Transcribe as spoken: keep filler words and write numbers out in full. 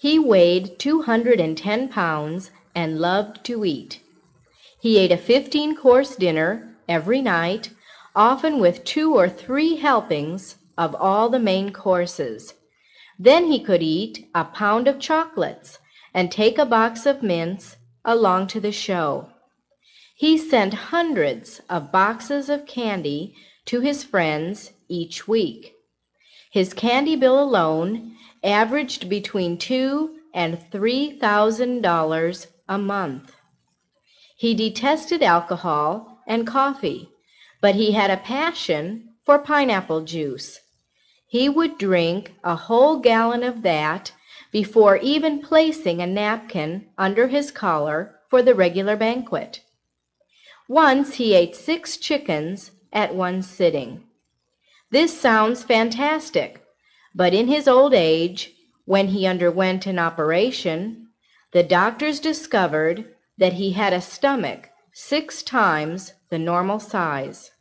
He weighed two hundred ten pounds and loved to eat. He ate a fifteen-course dinner every night, often with two or three helpings of all the main courses. Then he could eat a pound of chocolates and take a box of mints along to the show. He sent hundreds of boxes of candy to his friends each week. His candy bill alone averaged between two and three thousand dollars a month. He detested alcohol and coffee, but he had a passion for pineapple juice. He would drink a whole gallon of that before even placing a napkin under his collar for the regular banquet. Once he ate six chickens at one sitting. This sounds fantastic, but in his old age, when he underwent an operation, the doctors discovered that he had a stomach six times the normal size.